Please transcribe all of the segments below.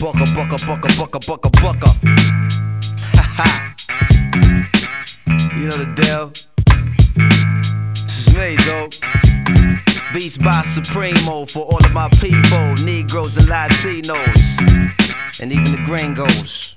bucka. Haha. You know the deal. This is me, though. Beats by Supremo for all of my people, Negroes and Latinos, and even the gringos.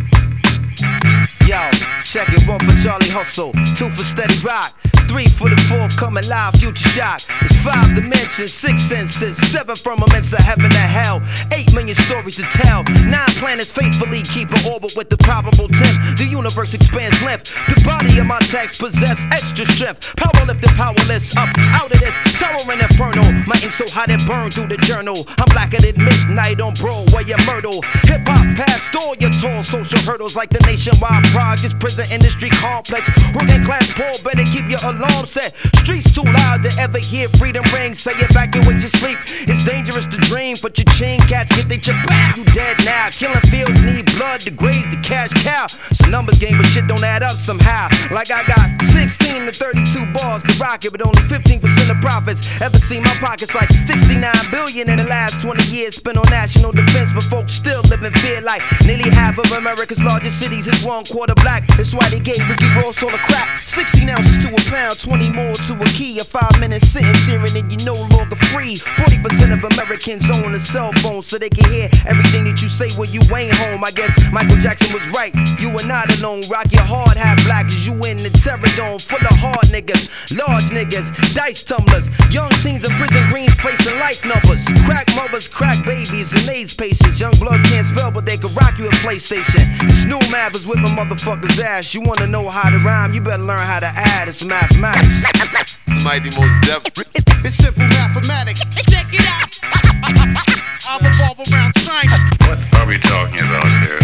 Yo, check it, 1 for Charlie Hustle, 2 for Steady Rock, 3 for the forthcoming live Future Shock. It's 5 dimensions, 6 senses, 7 firmaments of heaven and hell, 8 million stories to tell, 9 planets faithfully keep an orbit with the probable 10th. The universe expands length, the body of my text possess extra strength. Powerlifting, powerless, up out of this towering inferno. My ink so hot it burned through the journal. I'm blacker than midnight on Broadway and Myrtle. Hip hop past all your tall social hurdles like the nationwide projects, prison industry complex. Working class poor, better keep your alarm set. Streets too loud to ever hear freedom ring. Say evacuate your sleep. It's dangerous to dream, but your chain cats get they chip back. You dead now. Killing fields need blood to graze the cash cow. It's a numbers game, but shit don't add up somehow. Like I got 16 to 32 bars to rock it, but only 15% of profits. Ever seen my pockets like 69 billion in the last 20 years spent on national defense, but folks still live in fear like nearly half of America's largest cities is 1/4 black. That's why they gave Ricky Ross all the crap. 16 ounces to a pound, 20 more to a key. A 5-minute sentence hearing and you're no longer free. 40% of Americans own a cell phone so they can hear everything that you say when you ain't home. I guess Michael Jackson was right. You are not alone. Rock your hard hat black as you in the terror dome full of hard niggas, large niggas, dice tumblers, young teens in prison greens facing life numbers. Crack mothers, crack babies, and AIDS patients. Young bloods can't spell, but they can rock you a PlayStation. This new math is whipping motherfuckers' ass. You wanna know how to rhyme? You better learn how to add. It's mathematics. Mighty Most Def. It's simple mathematics. Check it out. I'll revolve around science. What are we talking about here?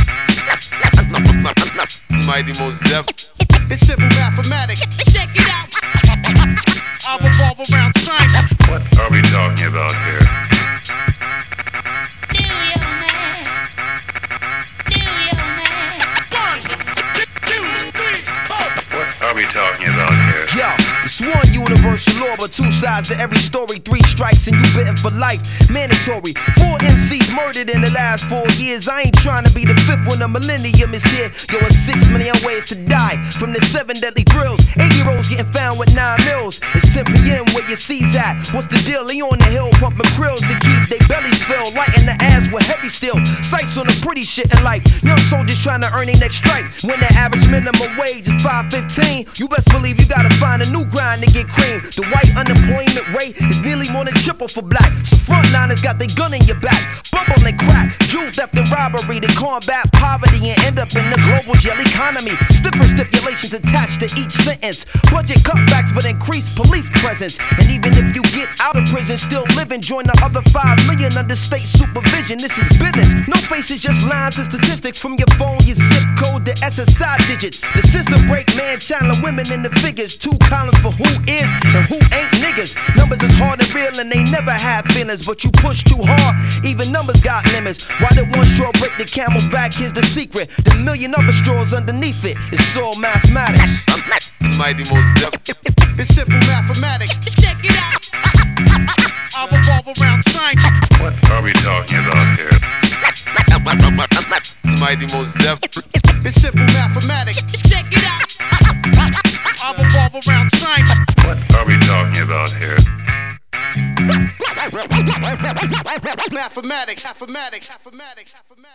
Mighty Most Def. It's simple mathematics. Check it out. I'll revolve around science. What are we talking about here? What are we talking about here? Yo, it's one universal law, but 2 sides to every story. 3 strikes and you bitten for life. Mandatory. 4 MCs murdered in the last 4 years. I ain't trying to be the 5th when the millennium is here. Yo, it's 6 million ways to die from the 7 deadly thrills. 80-year-olds getting found with 9 mils. It's 10 p.m. where your C's at. What's the deal? They on the hill pumping krills to keep their bellies filled. Lighting the ass with heavy steel. Sights on the pretty shit in life. Young soldiers trying to earn their next strike. When the average minimum wage is $5.15, you best believe you gotta find a new grind to get cream. The white unemployment rate is nearly more than triple for black. So frontliners got their gun in your back. Bubble and crack, jewel theft and robbery to combat poverty and end up in the global jail economy. Stiffer stipulations attached to each sentence. Budget cutbacks but increased police presence. And even if you get out of prison, still living, join the other 5 million under state supervision. This is business. No faces, just lines and statistics from your phone, your zip code, the SSI digits. The system break man, channeling women in the figures. 2 columns for who is and who ain't niggas. Numbers is hard and real and they never have feelings, but you push too hard, even numbers got limits. Why did one straw break the camel's back? Here's the secret. The million other straws underneath it. It's all mathematics. Mighty Most Def. It's simple mathematics. Check it out. I'll revolve around science. What are we talking about here? Mighty Most Def. It's simple mathematics. Check it out. I'll revolve around science. What are we talking about here? Mathematics.